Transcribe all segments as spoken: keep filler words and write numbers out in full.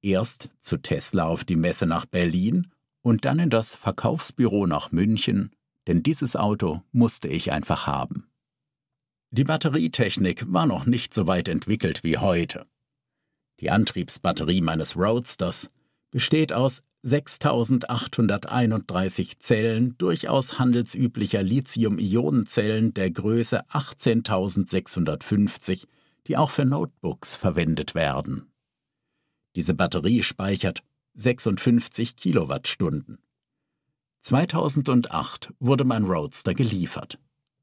Erst zu Tesla auf die Messe nach Berlin und dann in das Verkaufsbüro nach München, denn dieses Auto musste ich einfach haben. Die Batterietechnik war noch nicht so weit entwickelt wie heute. Die Antriebsbatterie meines Roadsters besteht aus sechstausendachthunderteinunddreißig Zellen durchaus handelsüblicher Lithium-Ionen-Zellen der Größe achtzehntausendsechshundertfünfzig, die auch für Notebooks verwendet werden. Diese Batterie speichert sechsundfünfzig Kilowattstunden. zweitausendacht wurde mein Roadster geliefert.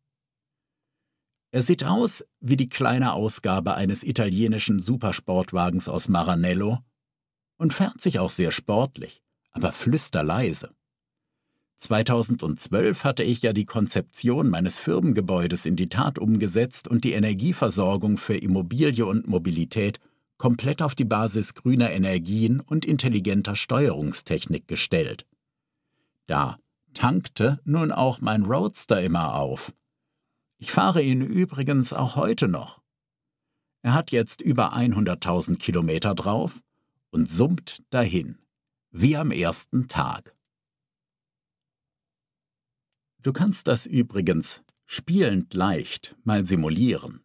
Er sieht aus wie die kleine Ausgabe eines italienischen Supersportwagens aus Maranello und fährt sich auch sehr sportlich, aber flüsterleise. zweitausendzwölf hatte ich ja die Konzeption meines Firmengebäudes in die Tat umgesetzt und die Energieversorgung für Immobilie und Mobilität komplett auf die Basis grüner Energien und intelligenter Steuerungstechnik gestellt. Da tankte nun auch mein Roadster immer auf. Ich fahre ihn übrigens auch heute noch. Er hat jetzt über hunderttausend Kilometer drauf und summt dahin, wie am ersten Tag. Du kannst das übrigens spielend leicht mal simulieren.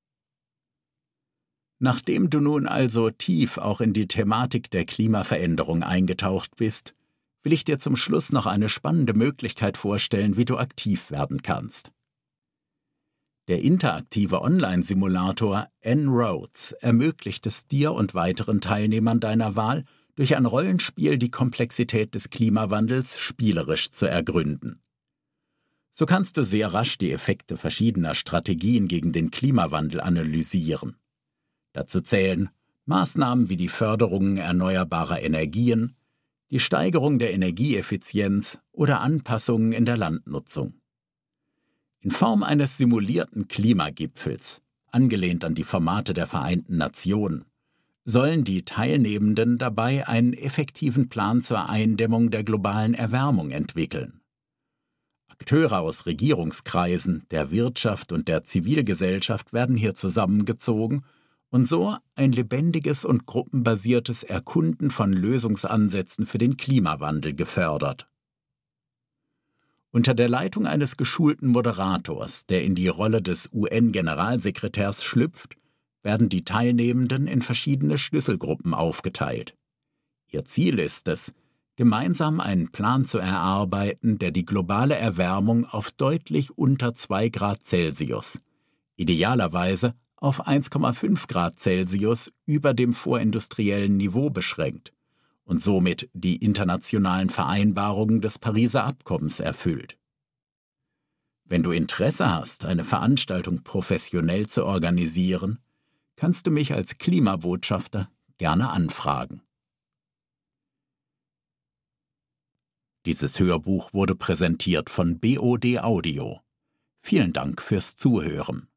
Nachdem du nun also tief auch in die Thematik der Klimaveränderung eingetaucht bist, will ich dir zum Schluss noch eine spannende Möglichkeit vorstellen, wie du aktiv werden kannst. Der interaktive Online-Simulator En-ROADS ermöglicht es dir und weiteren Teilnehmern deiner Wahl, durch ein Rollenspiel die Komplexität des Klimawandels spielerisch zu ergründen. So kannst du sehr rasch die Effekte verschiedener Strategien gegen den Klimawandel analysieren. Dazu zählen Maßnahmen wie die Förderung erneuerbarer Energien, die Steigerung der Energieeffizienz oder Anpassungen in der Landnutzung. In Form eines simulierten Klimagipfels, angelehnt an die Formate der Vereinten Nationen, sollen die Teilnehmenden dabei einen effektiven Plan zur Eindämmung der globalen Erwärmung entwickeln. Akteure aus Regierungskreisen, der Wirtschaft und der Zivilgesellschaft werden hier zusammengezogen und so ein lebendiges und gruppenbasiertes Erkunden von Lösungsansätzen für den Klimawandel gefördert. Unter der Leitung eines geschulten Moderators, der in die Rolle des U N-Generalsekretärs schlüpft, werden die Teilnehmenden in verschiedene Schlüsselgruppen aufgeteilt. Ihr Ziel ist es, gemeinsam einen Plan zu erarbeiten, der die globale Erwärmung auf deutlich unter zwei Grad Celsius, idealerweise auf eins Komma fünf Grad Celsius über dem vorindustriellen Niveau beschränkt und somit die internationalen Vereinbarungen des Pariser Abkommens erfüllt. Wenn du Interesse hast, eine Veranstaltung professionell zu organisieren, kannst du mich als Klimabotschafter gerne anfragen. Dieses Hörbuch wurde präsentiert von B O D Audio. Vielen Dank fürs Zuhören.